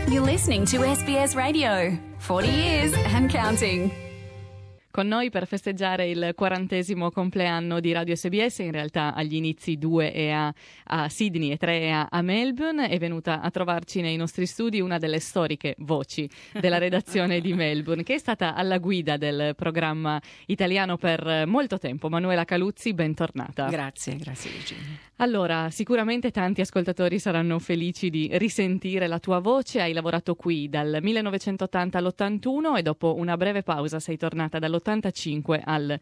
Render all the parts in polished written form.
You're listening to SBS Radio. 40 years and counting. Con noi per festeggiare il 40° compleanno di Radio SBS, in realtà agli inizi 2 è a Sydney e 3 è a Melbourne, è venuta a trovarci nei nostri studi una delle storiche voci della redazione di Melbourne, che è stata alla guida del programma italiano per molto tempo. Manuela Caluzzi, bentornata. Grazie Virginia. Allora, sicuramente tanti ascoltatori saranno felici di risentire la tua voce. Hai lavorato qui dal 1980 all'81 e dopo una breve pausa sei tornata dall'85 al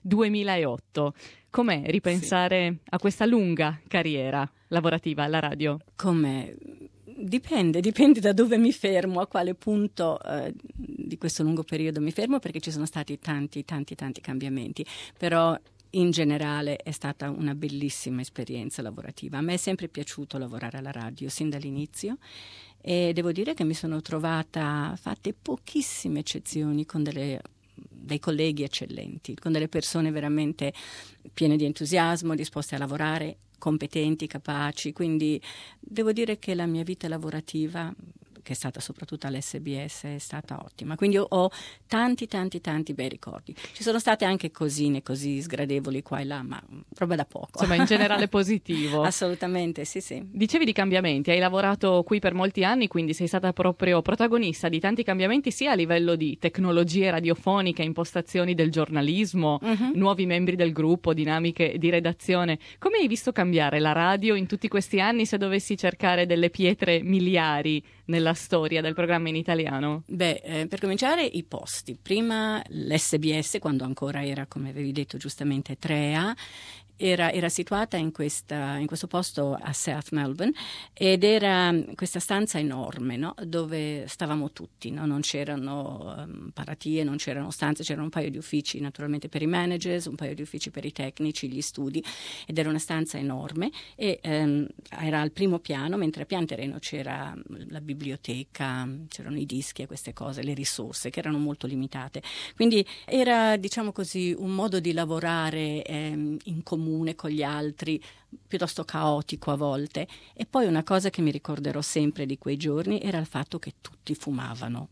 2008. Com'è ripensare a questa lunga carriera lavorativa alla radio? Com'è? Dipende da dove mi fermo, a quale punto di questo lungo periodo mi fermo, perché ci sono stati tanti cambiamenti, però in generale è stata una bellissima esperienza lavorativa. A me è sempre piaciuto lavorare alla radio sin dall'inizio e devo dire che mi sono trovata, fatte pochissime eccezioni, con dei colleghi eccellenti, con delle persone veramente piene di entusiasmo, disposte a lavorare, competenti, capaci. Quindi devo dire che la mia vita lavorativa, che è stata soprattutto all'SBS, è stata ottima. Quindi ho tanti bei ricordi. Ci sono state anche cosine così sgradevoli qua e là, ma roba da poco. Insomma, in generale positivo. Assolutamente, sì. Dicevi di cambiamenti, hai lavorato qui per molti anni, quindi sei stata proprio protagonista di tanti cambiamenti, sia a livello di tecnologie radiofoniche, impostazioni del giornalismo, nuovi membri del gruppo, dinamiche di redazione. Come hai visto cambiare la radio in tutti questi anni, se dovessi cercare delle pietre miliari nella storia del programma in italiano? Per cominciare i posti. Prima l'SBS, quando ancora era, come avevi detto giustamente, 3A, era situata in questo posto a South Melbourne ed era questa stanza enorme, no? Dove stavamo tutti, no? Non c'erano paratie, non c'erano stanze, c'erano un paio di uffici naturalmente per i managers, un paio di uffici per i tecnici, gli studi, ed era una stanza enorme e era al primo piano, mentre a pian terreno c'era la biblioteca, c'erano i dischi e queste cose, le risorse che erano molto limitate. Quindi era, diciamo così, un modo di lavorare in comune con gli altri, piuttosto caotico a volte. E poi una cosa che mi ricorderò sempre di quei giorni era il fatto che tutti fumavano.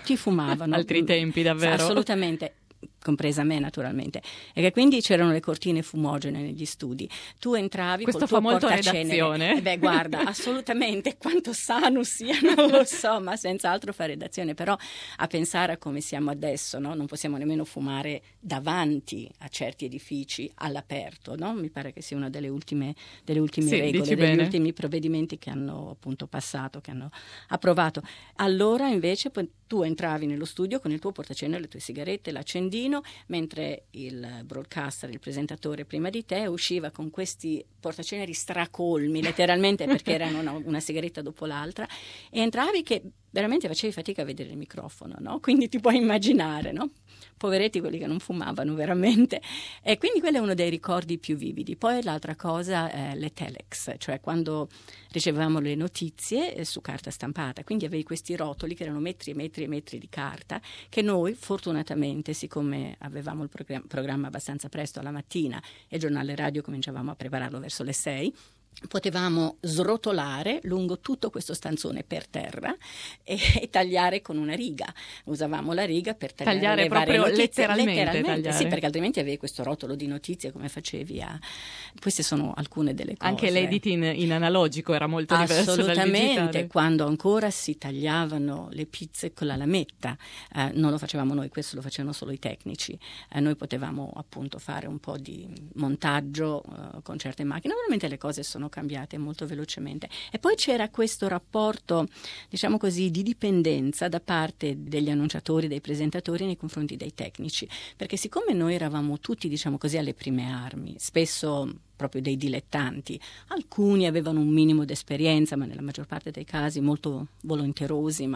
Altri tempi, davvero? Assolutamente, compresa me naturalmente, e che quindi c'erano le cortine fumogene negli studi. Tu entravi questo col tuo fa molto redazione. Guarda, assolutamente, quanto sano sia, non lo so, ma senz'altro fa redazione. Però a pensare a come siamo adesso, no? Non possiamo nemmeno fumare davanti a certi edifici all'aperto, no? Mi pare che sia una delle ultime sì, regole, degli ultimi provvedimenti che hanno appunto passato, che hanno approvato. Allora invece tu entravi nello studio con il tuo portacenere, le tue sigarette, l'accendino, mentre il broadcaster, il presentatore prima di te, usciva con questi portaceneri stracolmi, letteralmente, perché erano una sigaretta dopo l'altra, e entravi che veramente facevi fatica a vedere il microfono, no? Quindi ti puoi immaginare, no? Poveretti quelli che non fumavano veramente. E quindi quello è uno dei ricordi più vividi. Poi l'altra cosa è le telex, cioè quando ricevevamo le notizie su carta stampata, quindi avevi questi rotoli che erano metri e metri di carta, che noi fortunatamente, siccome avevamo il programma abbastanza presto alla mattina e il giornale radio cominciavamo a prepararlo verso le 6, potevamo srotolare lungo tutto questo stanzone per terra e tagliare con una riga. Usavamo la riga per tagliare le varie proprio notizie, letteralmente. Sì, perché altrimenti avevi questo rotolo di notizie, come facevi queste sono alcune delle cose. Anche l'edit in analogico era molto diverso dal digitale. Assolutamente, quando ancora si tagliavano le pizze con la lametta, non lo facevamo noi, questo lo facevano solo i tecnici. Noi potevamo appunto fare un po' di montaggio con certe macchine. Normalmente le cose sono cambiate molto velocemente. E poi c'era questo rapporto, diciamo così, di dipendenza da parte degli annunciatori, dei presentatori nei confronti dei tecnici, perché siccome noi eravamo tutti, diciamo così, alle prime armi, spesso proprio dei dilettanti, alcuni avevano un minimo di esperienza, ma nella maggior parte dei casi molto volenterosi, ma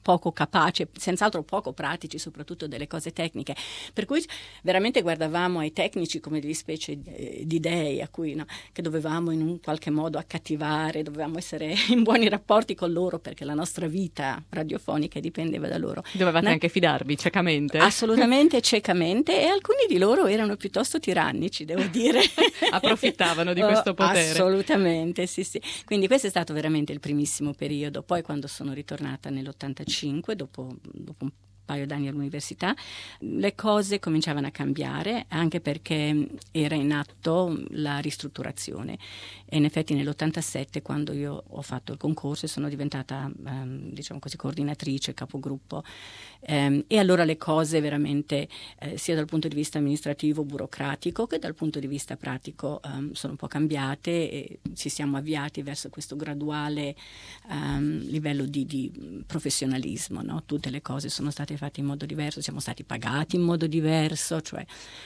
poco capaci, senz'altro poco pratici, soprattutto delle cose tecniche. Per cui veramente guardavamo ai tecnici come delle specie di dei a cui, no, che dovevamo in un qualche modo accattivare, dovevamo essere in buoni rapporti con loro perché la nostra vita radiofonica dipendeva da loro. Dovevate anche fidarvi ciecamente? Assolutamente ciecamente, e alcuni di loro erano piuttosto tirannici, devo dire. Approfittavano di questo potere. Assolutamente, sì. Quindi questo è stato veramente il primissimo periodo. Poi quando sono ritornata nell'85, dopo un paio d'anni all'università, le cose cominciavano a cambiare, anche perché era in atto la ristrutturazione. E in effetti nell'87, quando io ho fatto il concorso e sono diventata diciamo così coordinatrice, capogruppo, e allora le cose veramente sia dal punto di vista amministrativo, burocratico, che dal punto di vista pratico sono un po' cambiate, e ci siamo avviati verso questo graduale livello di professionalismo, no? Tutte le cose sono state fatte in modo diverso, siamo stati pagati in modo diverso, cioè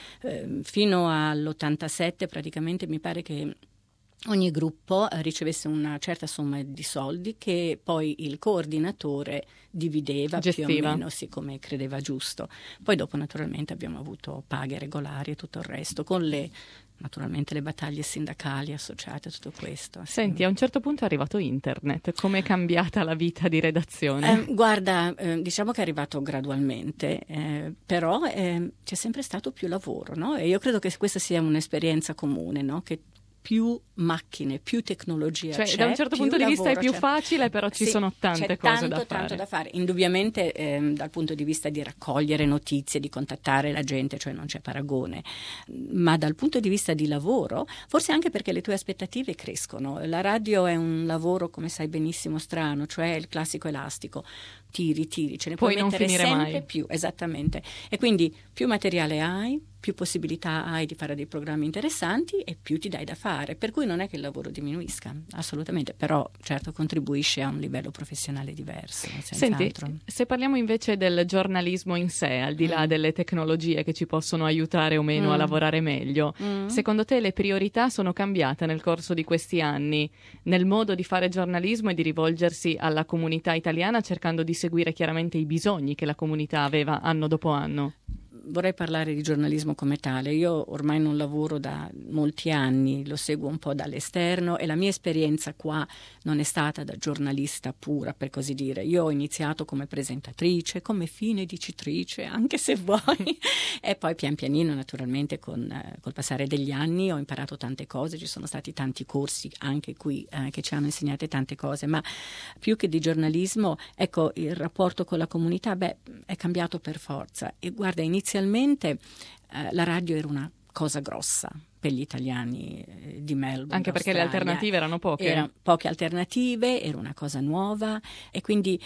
fino all'87 praticamente mi pare che ogni gruppo ricevesse una certa somma di soldi che poi il coordinatore divideva, gestiva, più o meno come credeva giusto. Poi dopo naturalmente abbiamo avuto paghe regolari e tutto il resto, con naturalmente le battaglie sindacali associate a tutto questo. Senti, a un certo punto è arrivato internet, come è cambiata la vita di redazione? Guarda, diciamo che è arrivato gradualmente, però c'è sempre stato più lavoro, no? E io credo che questa sia un'esperienza comune, no? Che più macchine, più tecnologia cioè, c'è, da un certo punto di vista è più facile, però ci sono tante cose da fare. Tanto da fare. Indubbiamente dal punto di vista di raccogliere notizie, di contattare la gente, cioè non c'è paragone, ma dal punto di vista di lavoro, forse anche perché le tue aspettative crescono. La radio è un lavoro, come sai benissimo, strano, cioè il classico elastico. Tiri, ce ne puoi mettere sempre mai. Più, esattamente. E quindi più materiale hai, più possibilità hai di fare dei programmi interessanti e più ti dai da fare. Per cui non è che il lavoro diminuisca, assolutamente, però certo contribuisce a un livello professionale diverso. Senti, se parliamo invece del giornalismo in sé, al di là delle tecnologie che ci possono aiutare o meno a lavorare meglio, secondo te le priorità sono cambiate nel corso di questi anni nel modo di fare giornalismo e di rivolgersi alla comunità italiana, cercando di seguire chiaramente i bisogni che la comunità aveva anno dopo anno? Vorrei parlare di giornalismo come tale. Io ormai non lavoro da molti anni, lo seguo un po' dall'esterno, e la mia esperienza qua non è stata da giornalista pura, per così dire. Io ho iniziato come presentatrice, come fine dicitrice, anche se vuoi, e poi pian pianino naturalmente col passare degli anni ho imparato tante cose, ci sono stati tanti corsi anche qui che ci hanno insegnate tante cose, ma più che di giornalismo, ecco, il rapporto con la comunità è cambiato per forza. E guarda, inizialmente la radio era una cosa grossa per gli italiani di Melbourne. Anche perché le alternative erano poche. Erano poche alternative, era una cosa nuova, e quindi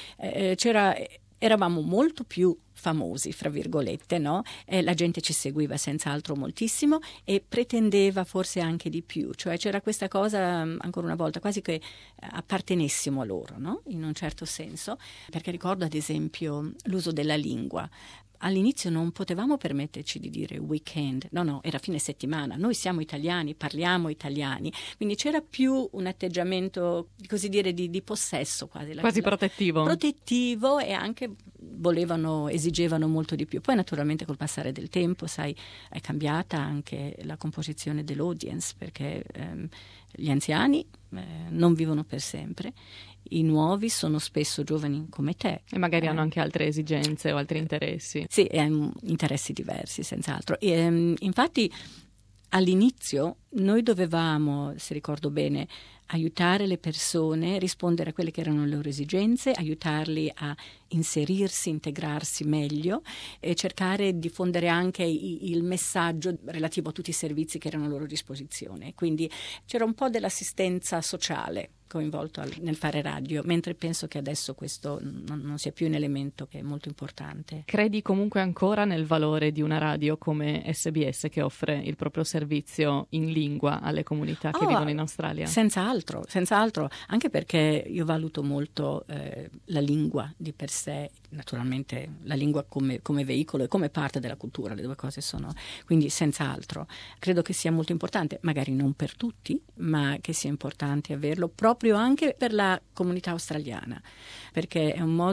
eravamo molto più famosi, fra virgolette, no? La gente ci seguiva senz'altro moltissimo e pretendeva forse anche di più, cioè c'era questa cosa, ancora una volta, quasi che appartenessimo a loro, no? In un certo senso, perché ricordo ad esempio l'uso della lingua. All'inizio non potevamo permetterci di dire weekend, no, era fine settimana, noi siamo italiani, parliamo italiani, quindi c'era più un atteggiamento, così dire, di possesso quasi protettivo. Protettivo, e anche esigevano molto di più. Poi naturalmente col passare del tempo, sai, è cambiata anche la composizione dell'audience, perché gli anziani non vivono per sempre. I nuovi sono spesso giovani come te. E magari hanno anche altre esigenze o altri interessi. Sì, interessi diversi, senz'altro. E, infatti, all'inizio noi dovevamo, se ricordo bene, aiutare le persone, rispondere a quelle che erano le loro esigenze, aiutarli a inserirsi, integrarsi meglio, e cercare di diffondere anche il messaggio relativo a tutti i servizi che erano a loro disposizione. Quindi c'era un po' dell'assistenza sociale coinvolto nel fare radio, mentre penso che adesso questo non sia più un elemento che è molto importante. Credi comunque ancora nel valore di una radio come SBS, che offre il proprio servizio in lingua alle comunità che vivono in Australia? Senz'altro, anche perché io valuto molto la lingua di per sé, naturalmente la lingua come veicolo e come parte della cultura, le due cose sono, quindi senz'altro. Credo che sia molto importante, magari non per tutti, ma che sia importante averlo proprio anche per la comunità australiana, perché è un modo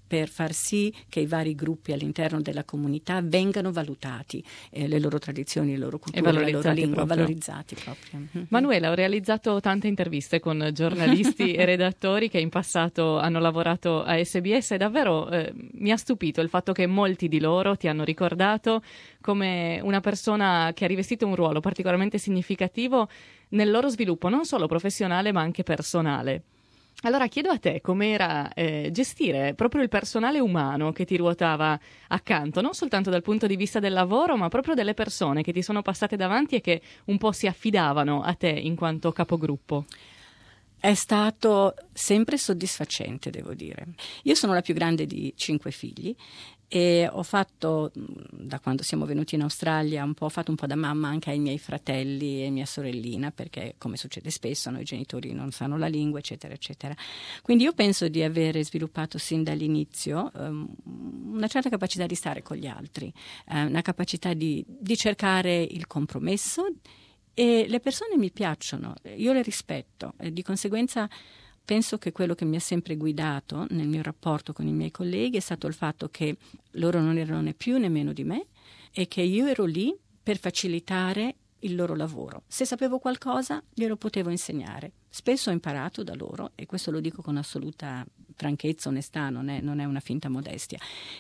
per far sì che i vari gruppi all'interno della comunità vengano valutati, le loro tradizioni, le loro culture, la loro lingua, valorizzati proprio. Manuela, ho realizzato tante interviste con giornalisti e redattori che in passato hanno lavorato a SBS e davvero mi ha stupito il fatto che molti di loro ti hanno ricordato come una persona che ha rivestito un ruolo particolarmente significativo nel loro sviluppo, non solo professionale ma anche personale. Allora chiedo a te com'era gestire proprio il personale umano che ti ruotava accanto, non soltanto dal punto di vista del lavoro, ma proprio delle persone che ti sono passate davanti e che un po' si affidavano a te in quanto capogruppo. È stato sempre soddisfacente, devo dire. Io sono la più grande di 5 figli e ho fatto, da quando siamo venuti in Australia, ho fatto un po' da mamma anche ai miei fratelli e mia sorellina, perché come succede spesso noi genitori non sanno la lingua, eccetera eccetera. Quindi io penso di avere sviluppato sin dall'inizio una certa capacità di stare con gli altri, una capacità di cercare il compromesso, e le persone mi piacciono, io le rispetto e di conseguenza penso che quello che mi ha sempre guidato nel mio rapporto con i miei colleghi è stato il fatto che loro non erano né più né meno di me e che io ero lì per facilitare il loro lavoro. Se sapevo qualcosa glielo potevo insegnare. Spesso ho imparato da loro, e questo lo dico con assoluta franchezza, onestà, non è una finta modestia,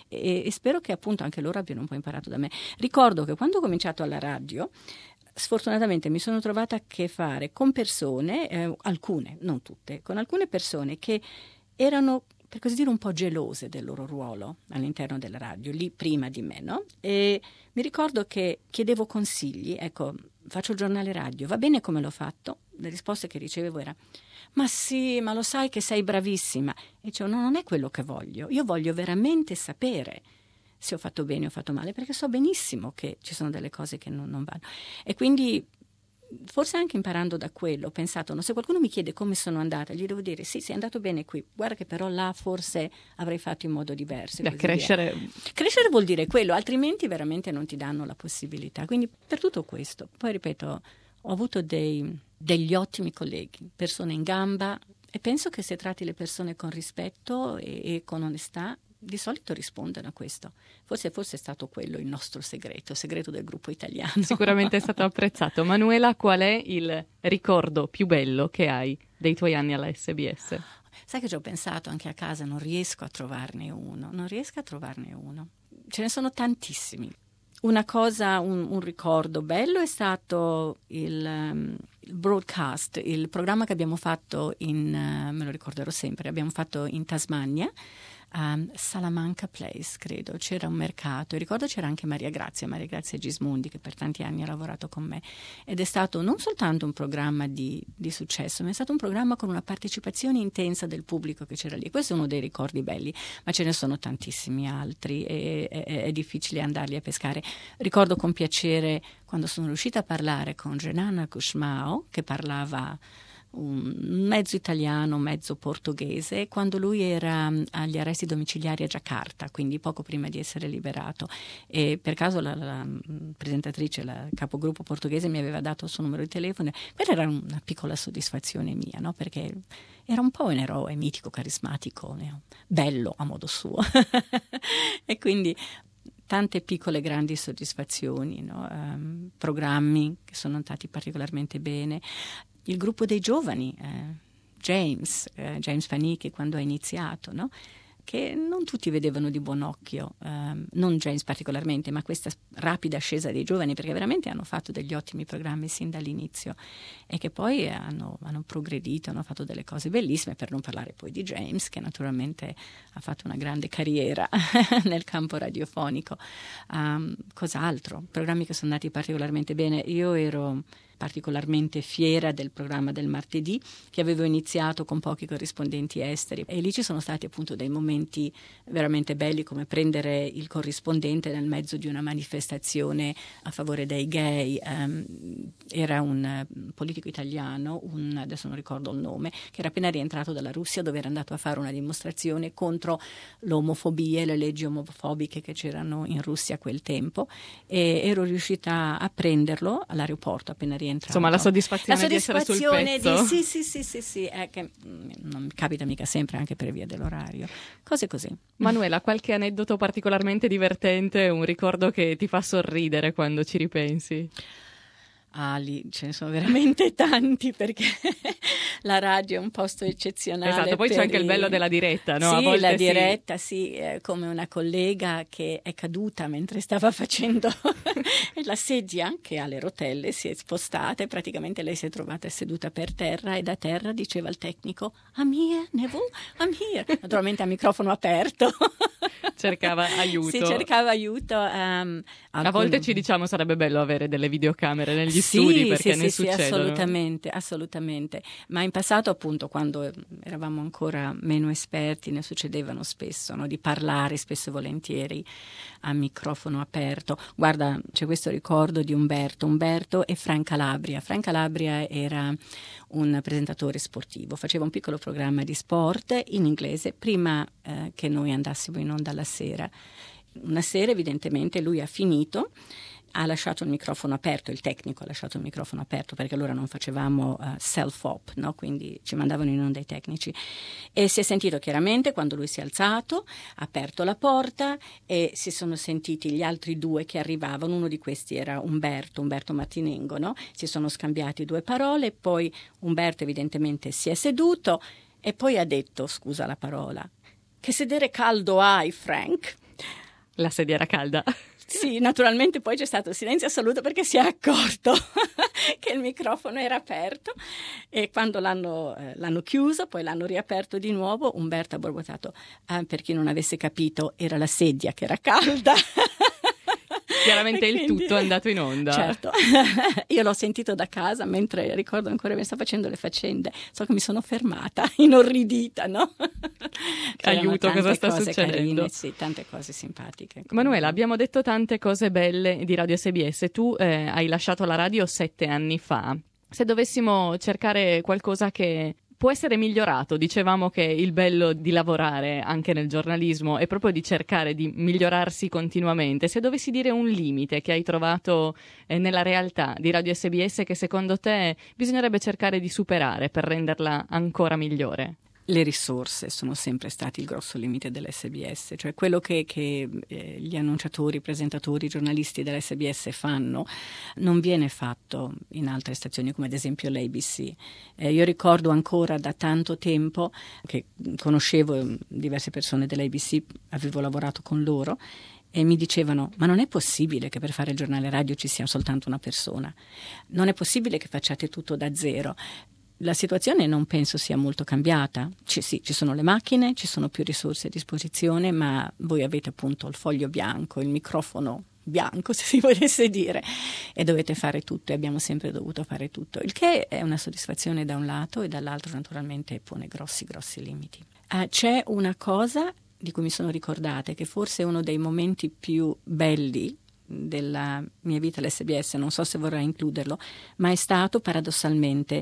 e spero che appunto anche loro abbiano un po' imparato da me. Ricordo che quando ho cominciato alla radio, sfortunatamente mi sono trovata a che fare con persone, alcune, non tutte, con alcune persone che erano, per così dire, un po' gelose del loro ruolo all'interno della radio, lì prima di me, no? E mi ricordo che chiedevo consigli, ecco, faccio il giornale radio, va bene come l'ho fatto? Le risposte che ricevevo era: ma sì, ma lo sai che sei bravissima. E dicevo: no, non è quello che voglio, io voglio veramente sapere se ho fatto bene o ho fatto male, perché so benissimo che ci sono delle cose che non vanno. E quindi, forse anche imparando da quello, ho pensato, no, se qualcuno mi chiede come sono andata, gli devo dire: sì, è andato bene qui, guarda che però là forse avrei fatto in modo diverso. Crescere vuol dire quello, altrimenti veramente non ti danno la possibilità. Quindi per tutto questo, poi ripeto, ho avuto degli ottimi colleghi, persone in gamba, e penso che se tratti le persone con rispetto e con onestà, di solito rispondono a questo. Forse è stato quello il nostro segreto del gruppo italiano. Sicuramente è stato apprezzato. Manuela, qual è il ricordo più bello che hai dei tuoi anni alla SBS? Sai che ci ho pensato anche a casa, non riesco a trovarne uno. Ce ne sono tantissimi. Una cosa, un ricordo bello è stato il broadcast, il programma che abbiamo fatto me lo ricorderò sempre, abbiamo fatto in Tasmania, Salamanca Place, credo, c'era un mercato, e ricordo c'era anche Maria Grazia Gismondi, che per tanti anni ha lavorato con me, ed è stato non soltanto un programma di successo, ma è stato un programma con una partecipazione intensa del pubblico che c'era lì. Questo è uno dei ricordi belli, ma ce ne sono tantissimi altri e è difficile andarli a pescare. Ricordo con piacere quando sono riuscita a parlare con Renana Kushmao, che parlava un mezzo italiano, mezzo portoghese, quando lui era agli arresti domiciliari a Giacarta, quindi poco prima di essere liberato, e per caso la presentatrice, la capogruppo portoghese, mi aveva dato il suo numero di telefono. Quella era una piccola soddisfazione mia, no? Perché era un po' un eroe mitico, carismatico, bello a modo suo e quindi tante piccole grandi soddisfazioni, no? Programmi che sono andati particolarmente bene. Il gruppo dei giovani, James Panicchi, quando ha iniziato, no? Che non tutti vedevano di buon occhio, non James particolarmente, ma questa rapida ascesa dei giovani, perché veramente hanno fatto degli ottimi programmi sin dall'inizio e che poi hanno progredito, hanno fatto delle cose bellissime, per non parlare poi di James, che naturalmente ha fatto una grande carriera nel campo radiofonico. Cos'altro? Programmi che sono andati particolarmente bene. Io ero particolarmente fiera del programma del martedì, che avevo iniziato con pochi corrispondenti esteri, e lì ci sono stati appunto dei momenti veramente belli, come prendere il corrispondente nel mezzo di una manifestazione a favore dei gay. Era un politico italiano, adesso non ricordo il nome, che era appena rientrato dalla Russia, dove era andato a fare una dimostrazione contro l'omofobia e le leggi omofobiche che c'erano in Russia a quel tempo, e ero riuscita a prenderlo all'aeroporto appena rientrato, rientrato. Insomma, la soddisfazione di essere sul pezzo. Sì, è che non capita mica sempre, anche per via dell'orario. Cose così. Manuela, qualche aneddoto particolarmente divertente, un ricordo che ti fa sorridere quando ci ripensi? Lì ce ne sono veramente tanti, perché la radio è un posto eccezionale. Esatto, poi c'è anche il bello della diretta, no? Sì, A volte la diretta, come una collega che è caduta mentre stava facendo la sedia che ha le rotelle, si è spostata e praticamente lei si è trovata seduta per terra, e da terra diceva al tecnico "I'm here, Neville, I'm here", naturalmente a microfono aperto. Cercava aiuto. Sì, cercava aiuto. A volte ci diciamo sarebbe bello avere delle videocamere negli studi, perché ne succedono. Assolutamente. Ma in passato, appunto, quando eravamo ancora meno esperti, ne succedevano spesso, no? Di parlare spesso e volentieri a microfono aperto. Guarda, c'è questo ricordo di Umberto e Frank Calabria. Frank Calabria era un presentatore sportivo, faceva un piccolo programma di sport in inglese prima che noi andassimo in onda alla sera. Una sera evidentemente lui ha finito, ha lasciato il microfono aperto, il tecnico ha lasciato il microfono aperto, perché allora non facevamo self-op, no? Quindi ci mandavano in onda i tecnici, e si è sentito chiaramente quando lui si è alzato, ha aperto la porta e si sono sentiti gli altri due che arrivavano. Uno di questi era Umberto Martinengo, no? Si sono scambiati 2 parole, poi Umberto evidentemente si è seduto e poi ha detto, scusa la parola, "Che sedere caldo hai, Frank?" La sedia era calda. Sì, naturalmente poi c'è stato silenzio assoluto, perché si è accorto che il microfono era aperto, e quando l'hanno chiuso, poi l'hanno riaperto di nuovo, Umberto ha borbottato, per chi non avesse capito, era la sedia che era calda. Chiaramente il tutto è andato in onda. Certo, io l'ho sentito da casa, mentre ricordo ancora che sta facendo le faccende, so che mi sono fermata, inorridita, no? Aiuto, cosa sta succedendo? Carine, sì, tante cose simpatiche. Manuela, abbiamo detto tante cose belle di Radio SBS. Tu hai lasciato la radio 7 anni fa. Se dovessimo cercare qualcosa che può essere migliorato, dicevamo che il bello di lavorare anche nel giornalismo è proprio di cercare di migliorarsi continuamente. Se dovessi dire un limite che hai trovato nella realtà di Radio SBS che secondo te bisognerebbe cercare di superare per renderla ancora migliore? Le risorse sono sempre stati il grosso limite dell'SBS, cioè quello che gli annunciatori, presentatori, giornalisti dell'SBS fanno non viene fatto in altre stazioni, come ad esempio l'ABC. Io ricordo ancora da tanto tempo che conoscevo diverse persone dell'ABC, avevo lavorato con loro, e mi dicevano: ma non è possibile che per fare il giornale radio ci sia soltanto una persona, non è possibile che facciate tutto da zero. La situazione non penso sia molto cambiata. Ci sono le macchine, ci sono più risorse a disposizione, ma voi avete appunto il foglio bianco, il microfono bianco, se si volesse dire, e dovete fare tutto, e abbiamo sempre dovuto fare tutto, il che è una soddisfazione da un lato, e dall'altro naturalmente pone grossi limiti. C'è una cosa di cui mi sono ricordata, che forse è uno dei momenti più belli della mia vita all'SBS, non so se vorrei includerlo, ma è stato paradossalmente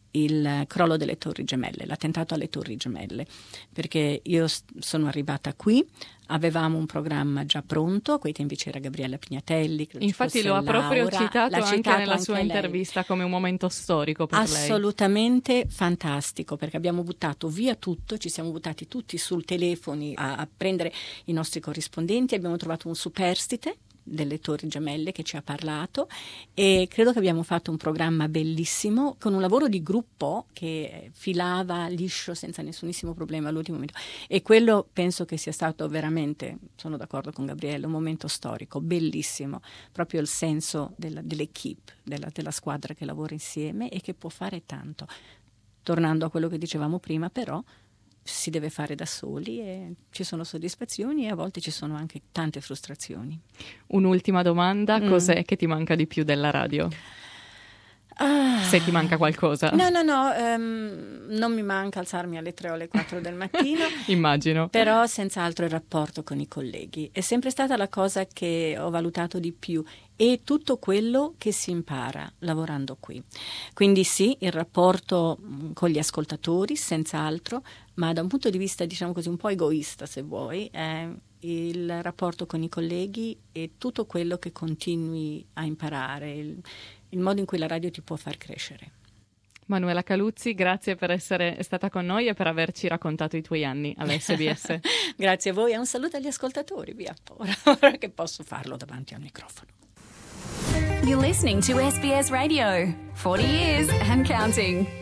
il crollo delle Torri Gemelle, l'attentato alle Torri Gemelle, perché io sono arrivata qui, avevamo un programma già pronto, a quei tempi c'era Gabriella Pignatelli, infatti lo ha proprio citato anche nella sua intervista come un momento storico per lei. Assolutamente fantastico, perché abbiamo buttato via tutto, ci siamo buttati tutti sul telefoni a prendere i nostri corrispondenti, abbiamo trovato un superstite delle Torri Gemelle che ci ha parlato, e credo che abbiamo fatto un programma bellissimo con un lavoro di gruppo che filava liscio senza nessunissimo problema all'ultimo momento, e quello penso che sia stato veramente, sono d'accordo con Gabriele, un momento storico bellissimo, proprio il senso dell'equipe, della squadra che lavora insieme e che può fare tanto. Tornando a quello che dicevamo prima, però si deve fare da soli, e ci sono soddisfazioni e a volte ci sono anche tante frustrazioni. Un'ultima domanda, cos'è che ti manca di più della radio? Se ti manca qualcosa. No, non mi manca alzarmi alle 3 o alle 4 del mattino. Immagino. Però senz'altro il rapporto con i colleghi è sempre stata la cosa che ho valutato di più, e tutto quello che si impara lavorando qui. Quindi sì, il rapporto con gli ascoltatori, senz'altro, ma da un punto di vista, diciamo così, un po' egoista, se vuoi, è il rapporto con i colleghi e tutto quello che continui a imparare, il modo in cui la radio ti può far crescere. Manuela Caluzzi, grazie per essere stata con noi e per averci raccontato i tuoi anni alla SBS. Grazie a voi e un saluto agli ascoltatori, via, ora che posso farlo davanti al microfono. You're listening to SBS Radio. 40 years and counting.